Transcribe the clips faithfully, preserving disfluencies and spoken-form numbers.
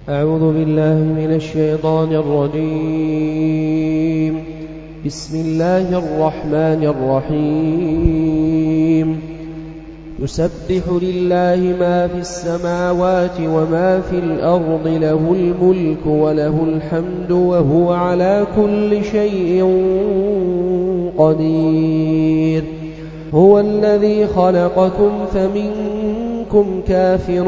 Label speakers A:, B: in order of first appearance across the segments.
A: أعوذ بالله من الشيطان الرجيم. بسم الله الرحمن الرحيم. يسبح لله ما في السماوات وما في الأرض، له الملك وله الحمد وهو على كل شيء قدير. هو الذي خلقكم فمنكم كافر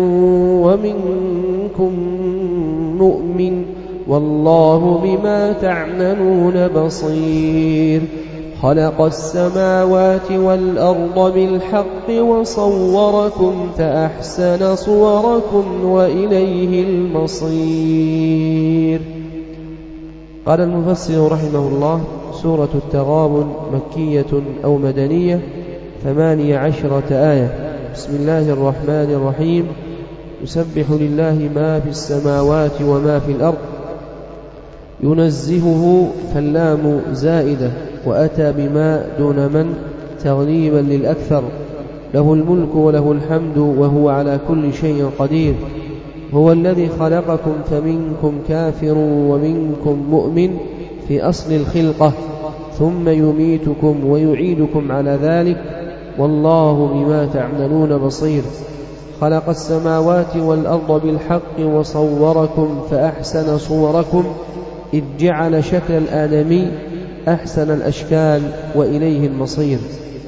A: ومنكم مؤمن، والله بما تعملون بصير. خلق السماوات والأرض بالحق وصوركم فأحسن صوركم وإليه المصير. قال المفسر رحمه الله: سورة التغابن مكية أو مدنية، ثمانية عشرة آية. بسم الله الرحمن الرحيم. يسبح لله ما في السماوات وما في الأرض. ينزهه فاللام زائدة، وأتى بما دون من تغليبا للأكثر. له الملك وله الحمد وهو على كل شيء قدير. هو الذي خلقكم فمنكم كافر ومنكم مؤمن في أصل الخلقة، ثم يميتكم ويعيدكم على ذلك، والله بما تعملون بصير. خلق السماوات والأرض بالحق وصوركم فأحسن صوركم، إذ جعل شكل الآدمي أحسن الأشكال وإليه المصير.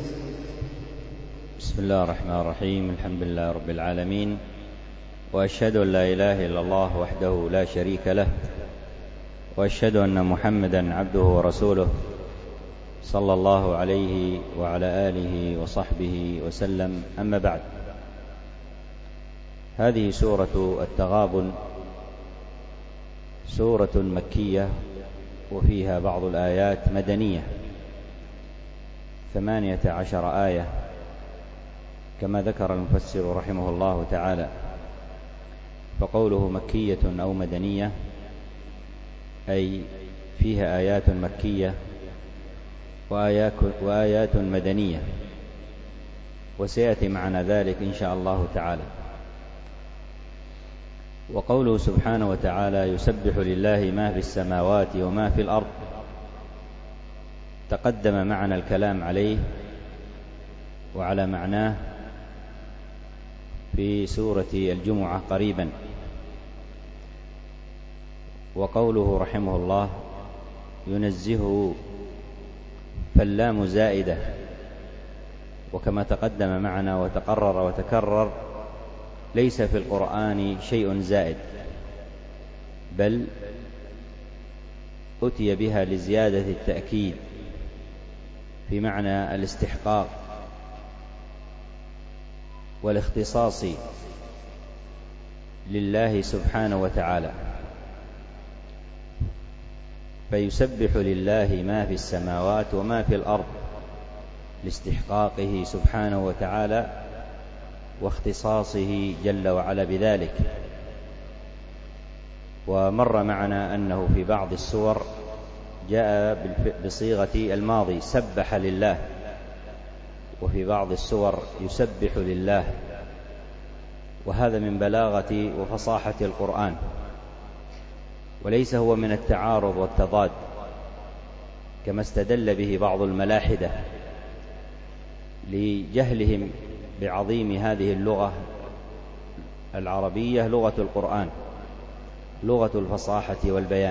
B: بسم الله الرحمن الرحيم. الحمد لله رب العالمين، وأشهد أن لا إله إلا الله وحده لا شريك له، وأشهد أن محمدا عبده ورسوله، صلى الله عليه وعلى آله وصحبه وسلم. أما بعد، هذه سورة التغابن سورة مكية، وفيها بعض الآيات مدنية، ثمانية عشر آية كما ذكر المفسر رحمه الله تعالى. فقوله مكية أو مدنية أي فيها آيات مكية وآيات مدنية، وسيأتي معنا ذلك إن شاء الله تعالى. وقوله سبحانه وتعالى: يسبح لله ما في السماوات وما في الأرض، تقدم معنا الكلام عليه وعلى معناه في سورة الجمعة قريبا. وقوله رحمه الله: ينزهه، فاللام زائدة، وكما تقدم معنا وتقرر وتكرر، ليس في القرآن شيء زائد، بل أتي بها لزيادة التأكيد في معنى الاستحقاق والاختصاص لله سبحانه وتعالى. فيسبح لله ما في السماوات وما في الأرض لاستحقاقه سبحانه وتعالى واختصاصه جل وعلا بذلك. ومر معنا أنه في بعض السور جاء بصيغة الماضي سبح لله، وفي بعض السور يسبح لله، وهذا من بلاغة وفصاحة القرآن، وليس هو من التعارض والتضاد كما استدل به بعض الملاحدة لجهلهم بعظيم هذه اللغة العربية، لغة القرآن، لغة الفصاحة والبيان.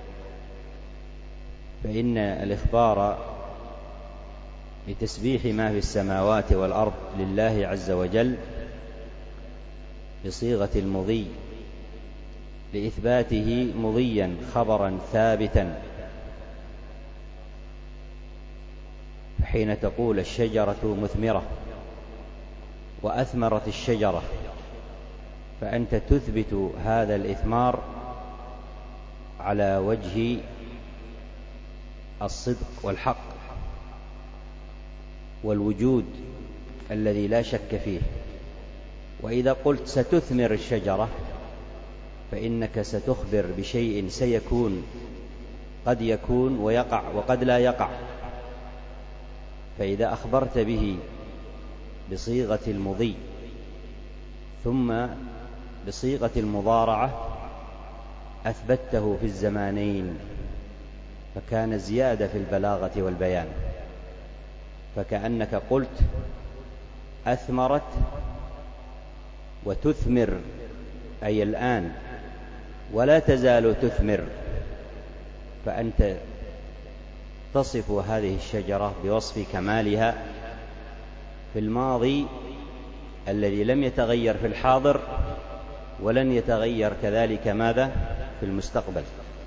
B: فإن الإخبار بتسبيح ما في السماوات والأرض لله عز وجل بصيغة المضي لإثباته مضيا خبرا ثابتا. حين تقول الشجرة مثمرة وأثمرت الشجرة، فأنت تثبت هذا الإثمار على وجه الصدق والحق والوجود الذي لا شك فيه. وإذا قلت ستثمر الشجرة، فإنك ستخبر بشيء سيكون، قد يكون ويقع وقد لا يقع. فإذا أخبرت به بصيغة المضي ثم بصيغة المضارعة أثبته في الزمانين، فكان زيادة في البلاغة والبيان، فكأنك قلت أثمرت وتثمر، أي الآن ولا تزال تثمر، فأنت تصف هذه الشجرة بوصف كمالها في الماضي الذي لم يتغير في الحاضر، ولن يتغير كذلك ماذا في المستقبل.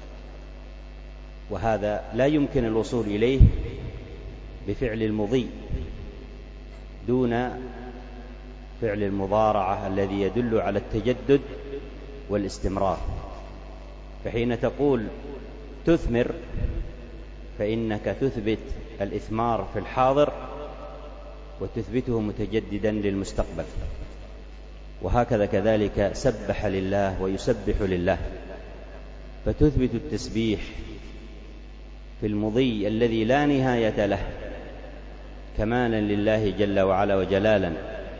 B: وهذا لا يمكن الوصول إليه بفعل المضي دون فعل المضارعة الذي يدل على التجدد والاستمرار. فحين تقول تثمر فإنك تثبت الإثمار في الحاضر وتثبته متجددا للمستقبل. وهكذا كذلك سبح لله ويسبح لله، فتثبت التسبيح في المضي الذي لا نهاية له كمالا لله جل وعلا وجلالا،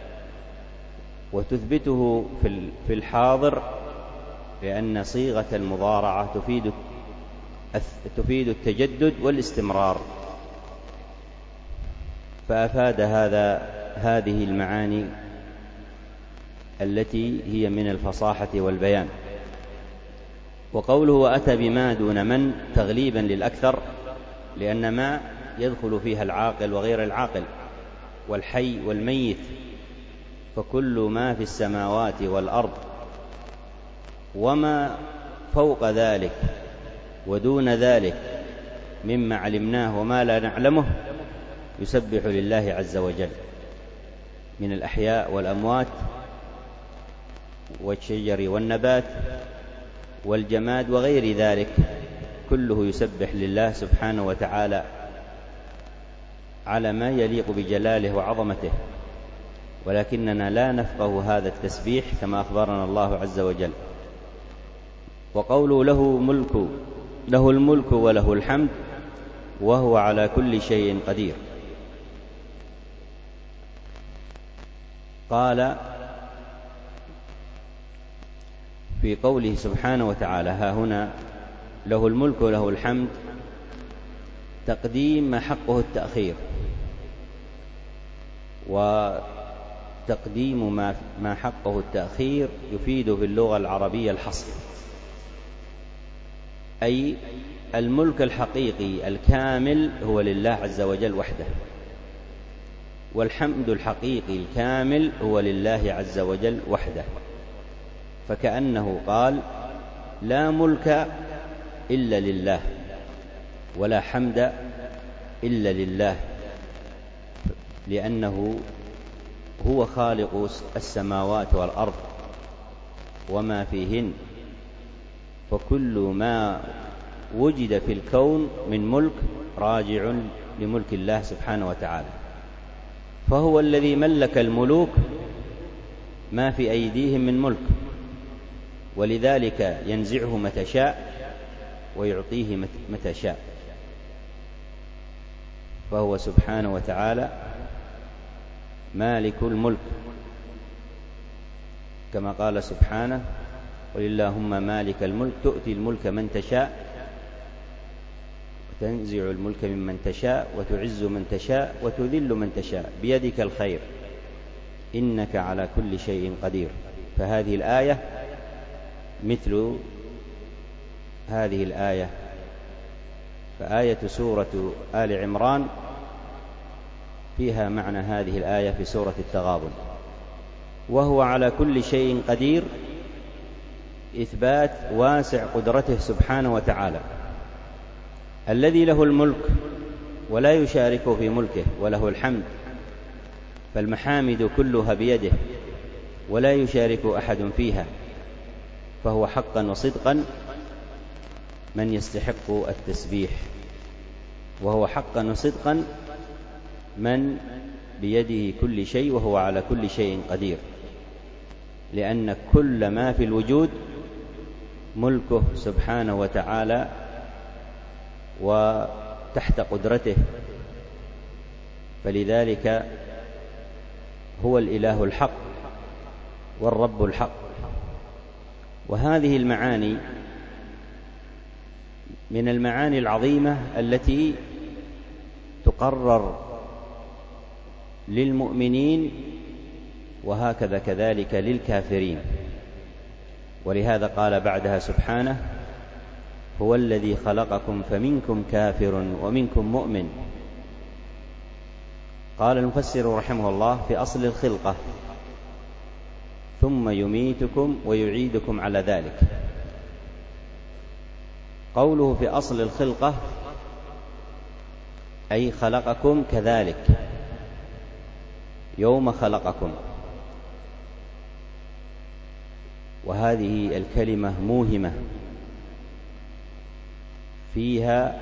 B: وتثبته في الحاضر لأن صيغة المضارعة تفيد تفيد التجدد والاستمرار. فأفاد هذا هذه المعاني التي هي من الفصاحة والبيان. وقوله وأتى بما دون من تغليبا للأكثر، لأن ما يدخل فيها العاقل وغير العاقل والحي والميت، فكل ما في السماوات والأرض وما فوق ذلك ودون ذلك مما علمناه وما لا نعلمه يسبح لله عز وجل من الأحياء والأموات والشجر والنبات والجماد وغير ذلك، كله يسبح لله سبحانه وتعالى على ما يليق بجلاله وعظمته، ولكننا لا نفقه هذا التسبيح كما أخبرنا الله عز وجل. وقوله له ملك له الملك وله الحمد وهو على كل شيء قدير. قال في قوله سبحانه وتعالى ها هنا له الملك وله الحمد تقديم ما حقه التأخير، وتقديم ما حقه التأخير يفيد في اللغة العربية الحصر، أي الملك الحقيقي الكامل هو لله عز وجل وحده، والحمد الحقيقي الكامل هو لله عز وجل وحده. فكأنه قال لا ملك إلا لله ولا حمد إلا لله، لأنه هو خالق السماوات والأرض وما فيهن، فكل ما وجد في الكون من ملك راجع لملك الله سبحانه وتعالى، فهو الذي ملك الملوك ما في أيديهم من ملك، ولذلك ينزعه متى شاء ويعطيه متى شاء، فهو سبحانه وتعالى مالك الملك، كما قال سبحانه قل اللهم مالك الملك تؤتي الملك من تشاء وتنزع الملك ممن تشاء وتعز من تشاء وتذل من تشاء بيدك الخير إنك على كل شيء قدير. فهذه الآية مثل هذه الآية، فآية سورة آل عمران فيها معنى هذه الآية في سورة التغابن. وهو على كل شيء قدير إثبات واسع قدرته سبحانه وتعالى، الذي له الملك ولا يشارك في ملكه، وله الحمد فالمحامد كلها بيده ولا يشارك أحد فيها، فهو حقا وصدقا من يستحق التسبيح، وهو حقا وصدقا من بيده كل شيء وهو على كل شيء قدير، لأن كل ما في الوجود ملكه سبحانه وتعالى وتحت قدرته، فلذلك هو الإله الحق والرب الحق. وهذه المعاني من المعاني العظيمة التي تقرر للمؤمنين وهكذا كذلك للكافرين. ولهذا قال بعدها سبحانه: هو الذي خلقكم فمنكم كافر ومنكم مؤمن. قال المفسر رحمه الله: في أصل الخلقة: ثم يميتكم ويعيدكم على ذلك. قوله في أصل الخلقة أي خلقكم كذلك يوم خلقكم. وهذه الكلمة موهمة فيها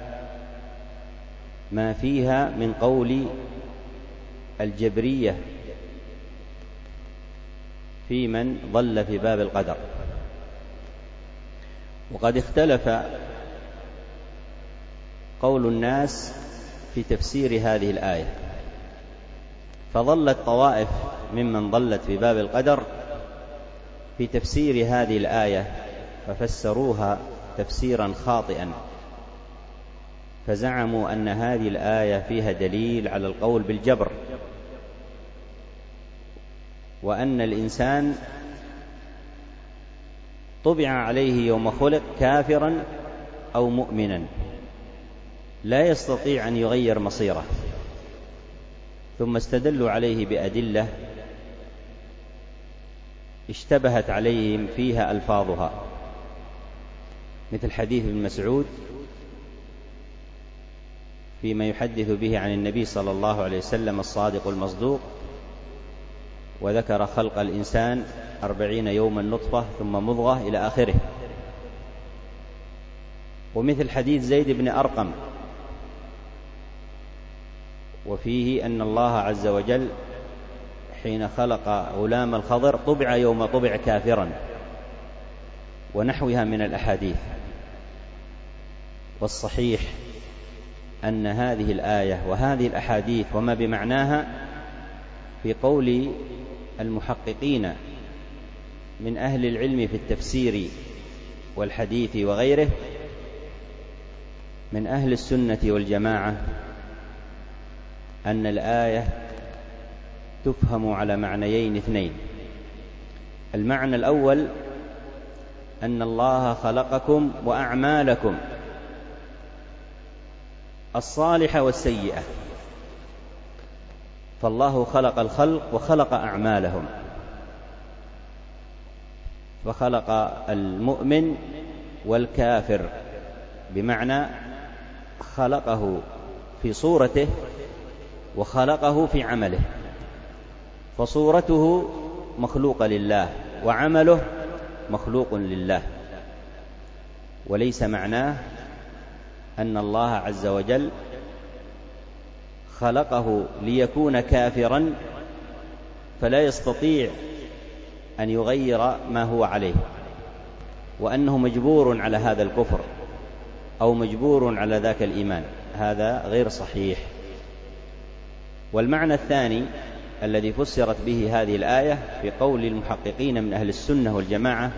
B: ما فيها من قول الجبرية في من ضل في باب القدر. وقد اختلف قول الناس في تفسير هذه الآية، فظلت طوائف ممن ضلت في باب القدر في تفسير هذه الآية ففسروها تفسيرا خاطئا، فزعموا أن هذه الآية فيها دليل على القول بالجبر، وأن الإنسان طبع عليه يوم خلق كافرا أو مؤمنا لا يستطيع أن يغير مصيره. ثم استدلوا عليه بأدلة اشتبهت عليهم فيها ألفاظها، مثل حديث ابن مسعود فيما يحدث به عن النبي صلى الله عليه وسلم الصادق المصدوق، وذكر خلق الإنسان أربعين يوما نطفة ثم مضغة إلى آخره. ومثل حديث زيد بن أرقم وفيه أن الله عز وجل حين خلق غلام الخضر طبع يوم طبع كافرا، ونحوها من الأحاديث. والصحيح أن هذه الآية وهذه الأحاديث وما بمعناها في قول المحققين من أهل العلم في التفسير والحديث وغيره من أهل السنة والجماعة أن الآية تفهم على معنيين اثنين. المعنى الأول أن الله خلقكم وأعمالكم الصالحة والسيئة، فالله خلق الخلق وخلق أعمالهم، فخلق المؤمن والكافر، بمعنى خلقه في صورته وخلقه في عمله، فصورته مخلوقة لله وعمله مخلوق لله. وليس معناه أن الله عز وجل خلقه ليكون كافرا فلا يستطيع أن يغير ما هو عليه، وأنه مجبور على هذا الكفر أو مجبور على ذاك الإيمان، هذا غير صحيح. والمعنى الثاني الذي فسرت به هذه الآية في قول المحققين من أهل السنة والجماعة: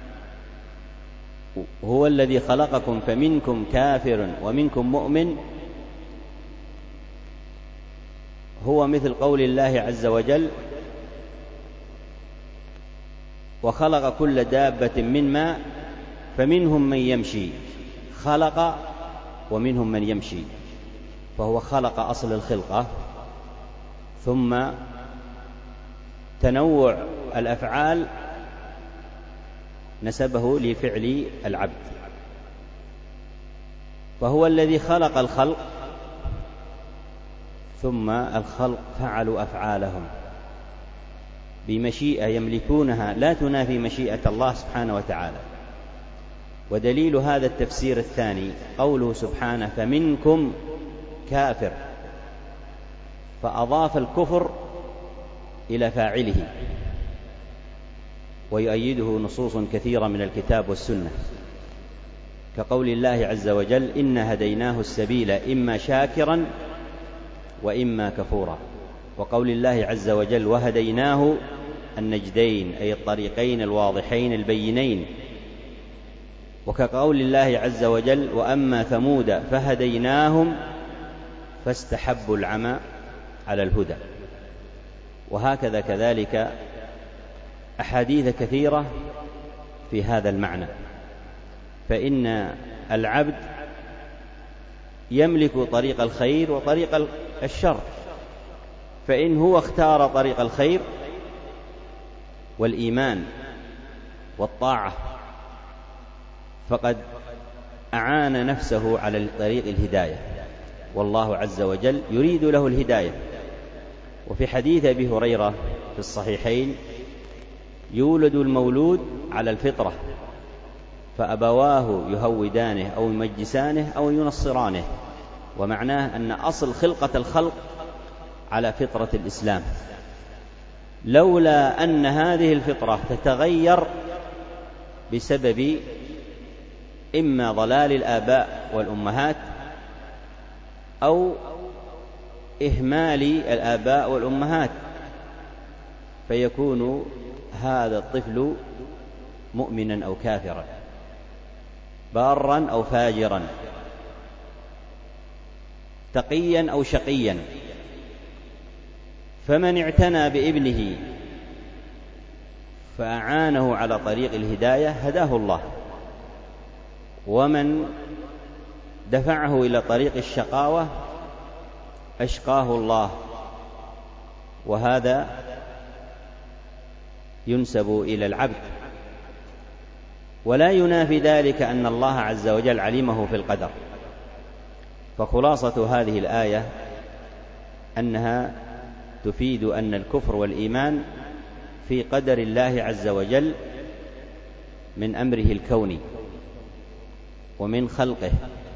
B: هو الذي خلقكم فمنكم كافر ومنكم مؤمن، هو مثل قول الله عز وجل: وخلق كل دابة من ماء فمنهم من يمشي، خلق ومنهم من يمشي، فهو خلق أصل الخلقة، ثم تنوع الأفعال نسبه لفعل العبد. فهو الذي خلق الخلق ثم الخلق فعلوا أفعالهم بمشيئة يملكونها لا تنافي مشيئة الله سبحانه وتعالى. ودليل هذا التفسير الثاني قوله سبحانه: فمنكم كافر، فأضاف الكفر إلى فاعله، ويؤيده نصوص كثيرة من الكتاب والسنة، كقول الله عز وجل: إنا هديناه السبيل إما شاكرا وإما كفورا، وقول الله عز وجل: وهديناه النجدين، أي الطريقين الواضحين البينين. وكقول الله عز وجل: وأما ثمود فهديناهم فاستحبوا العمى على الهدى. وهكذا كذلك أحاديث كثيرة في هذا المعنى. فإن العبد يملك طريق الخير وطريق الشر، فإن هو اختار طريق الخير والإيمان والطاعة فقد أعان نفسه على طريق الهداية، والله عز وجل يريد له الهداية. وفي حديث أبي هريرة في الصحيحين: يولد المولود على الفطرة فأبواه يهودانه أو يمجسانه أو ينصرانه. ومعناه أن أصل خلقة الخلق على فطرة الإسلام، لولا أن هذه الفطرة تتغير بسبب إما ضلال الآباء والأمهات أو إهمال الآباء والأمهات، فيكون هذا الطفل مؤمنا أو كافرا، بارا أو فاجرا، تقيا أو شقيا. فمن اعتنى بابنه فأعانه على طريق الهداية هداه الله، ومن دفعه إلى طريق الشقاوة أشقاه الله، وهذا ينسب إلى العبد. ولا ينافي ذلك أن الله عز وجل علمه في القدر. فخلاصة هذه الآية أنها تفيد أن الكفر والإيمان في قدر الله عز وجل من أمره الكوني ومن خلقه،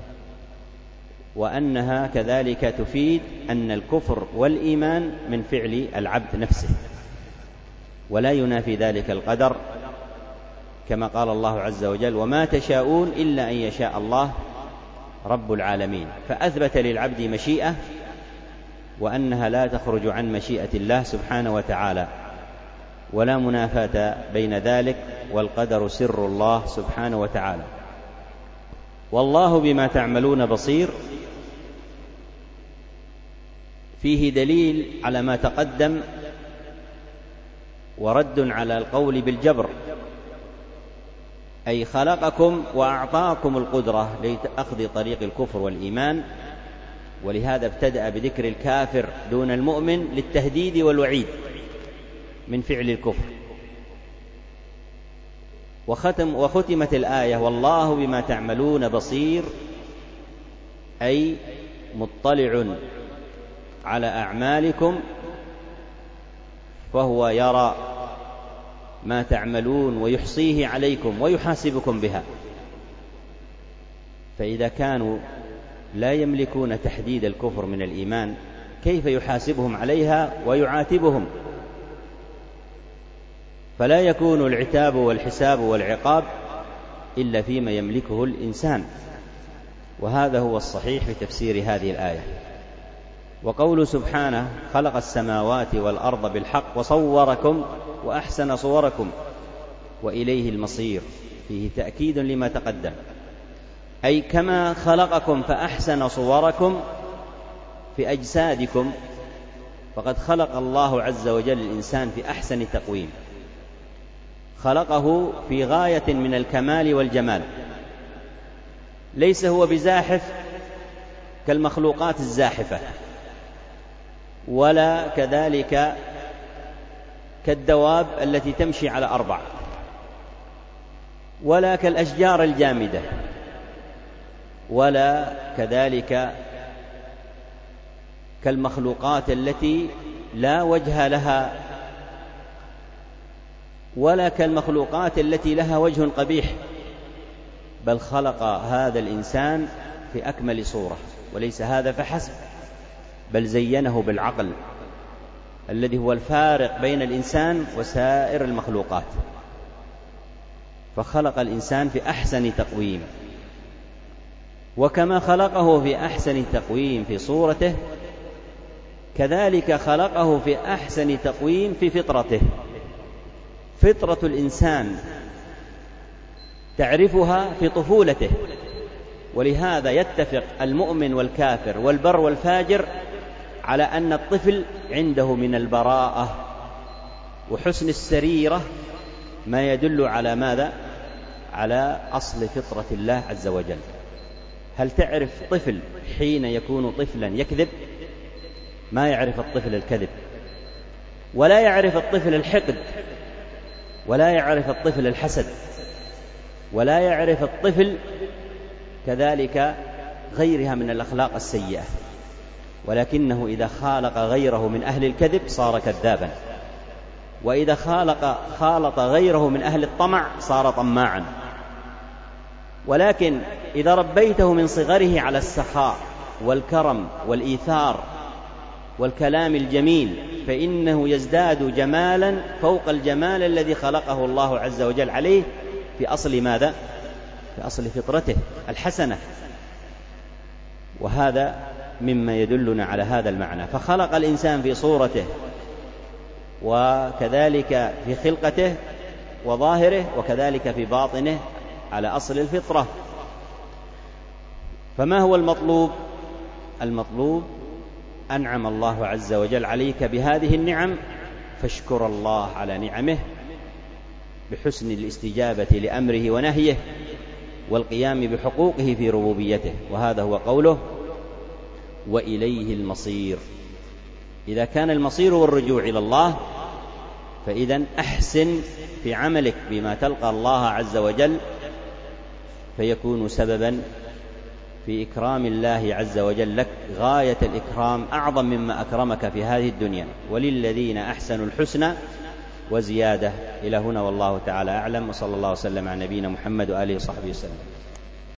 B: وأنها كذلك تفيد أن الكفر والإيمان من فعل العبد نفسه، ولا ينافي ذلك القدر، كما قال الله عز وجل: وما تشاءون إلا أن يشاء الله رب العالمين. فأثبت للعبد مشيئة، وأنها لا تخرج عن مشيئة الله سبحانه وتعالى، ولا منافاة بين ذلك، والقدر سر الله سبحانه وتعالى. والله بما تعملون بصير فيه دليل على ما تقدم، ورد على القول بالجبر، أي خلقكم وأعطاكم القدرة لأخذ طريق الكفر والإيمان، ولهذا ابتدأ بذكر الكافر دون المؤمن للتهديد والوعيد من فعل الكفر. وختم وختمت الآية: والله بما تعملون بصير، أي مطلع على أعمالكم فهو يرى ما تعملون ويحصيه عليكم ويحاسبكم بها. فإذا كانوا لا يملكون تحديد الكفر من الإيمان، كيف يحاسبهم عليها ويعاتبهم؟ فلا يكون العتاب والحساب والعقاب إلا فيما يملكه الإنسان، وهذا هو الصحيح في تفسير هذه الآية. وقول سبحانه: خلق السماوات والأرض بالحق وصوركم وأحسن صوركم وإليه المصير، فيه تأكيد لما تقدم، أي كما خلقكم فأحسن صوركم في أجسادكم، فقد خلق الله عز وجل الإنسان في أحسن تقويم، خلقه في غاية من الكمال والجمال، ليس هو بزاحف كالمخلوقات الزاحفة، ولا كذلك كالدواب التي تمشي على أربع، ولا كالأشجار الجامدة، ولا كذلك كالمخلوقات التي لا وجه لها، ولا كالمخلوقات التي لها وجه قبيح، بل خلق هذا الإنسان في أكمل صورة. وليس هذا فحسب، بل زينه بالعقل الذي هو الفارق بين الإنسان وسائر المخلوقات، فخلق الإنسان في أحسن تقويم. وكما خلقه في أحسن تقويم في صورته، كذلك خلقه في أحسن تقويم في فطرته. فطرة الإنسان تعرفها في طفولته. ولهذا يتفق المؤمن والكافر والبر والفاجر على أن الطفل عنده من البراءة وحسن السريرة ما يدل على ماذا؟ على أصل فطرة الله عز وجل. هل تعرف طفل حين يكون طفلا يكذب؟ ما يعرف الطفل الكذب، ولا يعرف الطفل الحقد، ولا يعرف الطفل الحسد، ولا يعرف الطفل كذلك غيرها من الأخلاق السيئة، ولكنه إذا خالق غيره من أهل الكذب صار كذابا، وإذا خالق خالط غيره من أهل الطمع صار طماعا. ولكن إذا ربيته من صغره على السخاء والكرم والإيثار والكلام الجميل فإنه يزداد جمالا فوق الجمال الذي خلقه الله عز وجل عليه في أصل ماذا؟ في أصل فطرته الحسنة. وهذا مما يدلنا على هذا المعنى. فخلق الإنسان في صورته وكذلك في خلقته وظاهره وكذلك في باطنه على أصل الفطرة. فما هو المطلوب؟ المطلوب أنعم الله عز وجل عليك بهذه النعم فاشكر الله على نعمه بحسن الاستجابة لأمره ونهيه والقيام بحقوقه في ربوبيته. وهذا هو قوله وإليه المصير. إذا كان المصير والرجوع إلى الله فإذن أحسن في عملك بما تلقى الله عز وجل فيكون سببا في إكرام الله عز وجل لك غاية الإكرام أعظم مما أكرمك في هذه الدنيا. وللذين أحسنوا الحسنى وزيادة. إلى هنا والله تعالى أعلم، وصلى الله وسلم على نبينا محمد وآله وصحبه وسلم.